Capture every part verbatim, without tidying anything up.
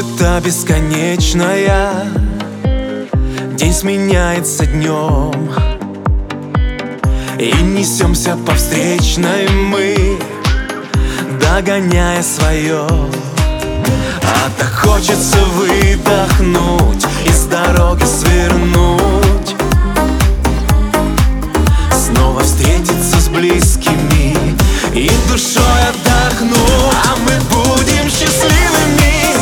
суета бесконечная, день сменяется днем, и несемся по встречной мы, догоняя свое. А так хочется выдохнуть и с дороги свернуть, снова встретиться с близкими и душой отдохнуть. А мы будем счастливыми,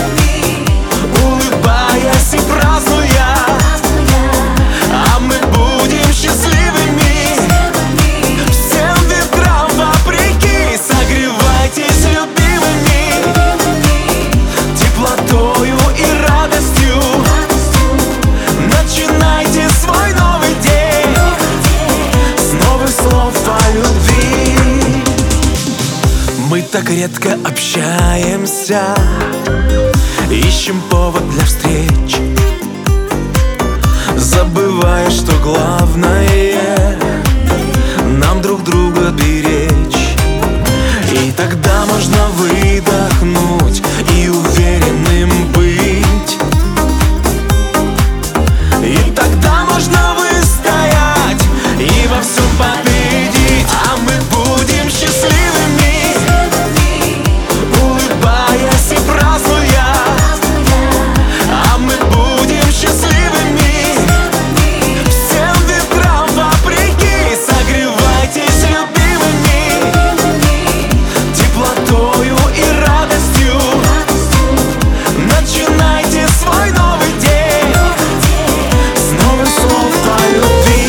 улыбаясь и празднуя. А мы будем счастливыми, всем ветрам вопреки. Согревайтесь любимыми теплотою и радостью. Начинайте свой новый день с новых слов о любви. Мы так редко общаемся, ищем повод для встреч, забывая, что главное нам друг друга беречь. И тогда можно выдохнуть и уверенным быть. И тогда можно выстоять и во всем победить. А мы будем счастливыми, улыбаясь и празднуя. А мы будем счастливыми, всем ветрам вопреки. Согревайтесь любимыми теплотою и радостью. Начинайте свой новый день с новых слов о любви.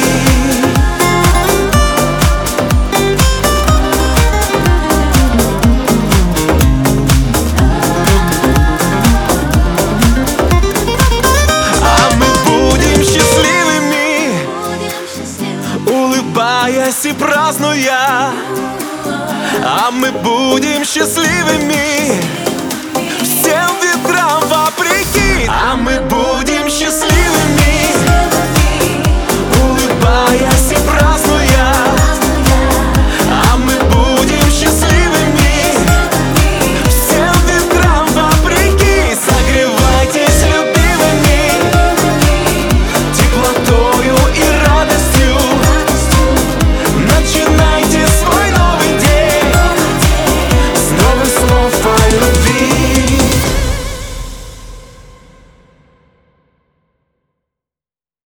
А мы будем счастливыми, улыбаясь и празднуя. А мы будем счастливыми,